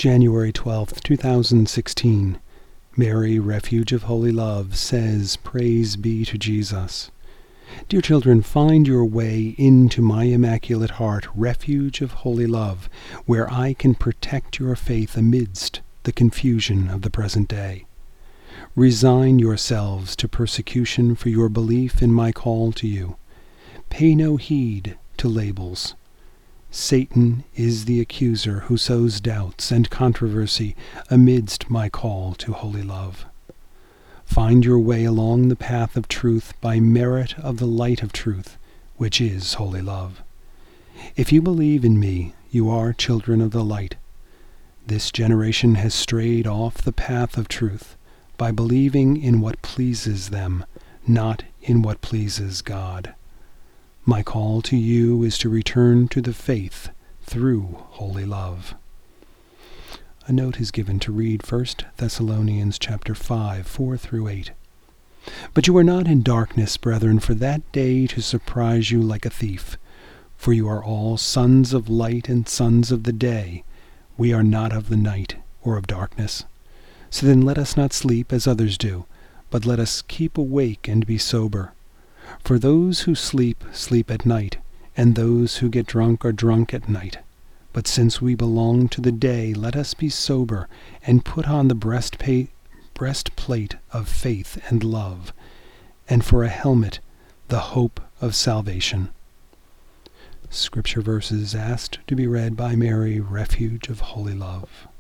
January 12th, 2016. Mary, Refuge of Holy Love, says, Praise be to Jesus. Dear children, find your way into my Immaculate Heart, Refuge of Holy Love, where I can protect your faith amidst the confusion of the present day. Resign yourselves to persecution for your belief in my call to you. Pay no heed to labels. Satan is the accuser who sows doubts and controversy amidst my call to holy love. Find your way along the path of truth by merit of the light of truth, which is holy love. If you believe in me, you are children of the light. This generation has strayed off the path of truth by believing in what pleases them, not in what pleases God. My call to you is to return to the faith through holy love. A note is given to read 1 Thessalonians chapter 5, 4 through 8. But you are not in darkness, brethren, for that day to surprise you like a thief. For you are all sons of light and sons of the day. We are not of the night or of darkness. So then let us not sleep as others do, but let us keep awake and be sober. For those who sleep, sleep at night, and those who get drunk are drunk at night. But since we belong to the day, let us be sober, and put on the breastplate of faith and love, and for a helmet, the hope of salvation. Scripture verses asked to be read by Mary, Refuge of Holy Love.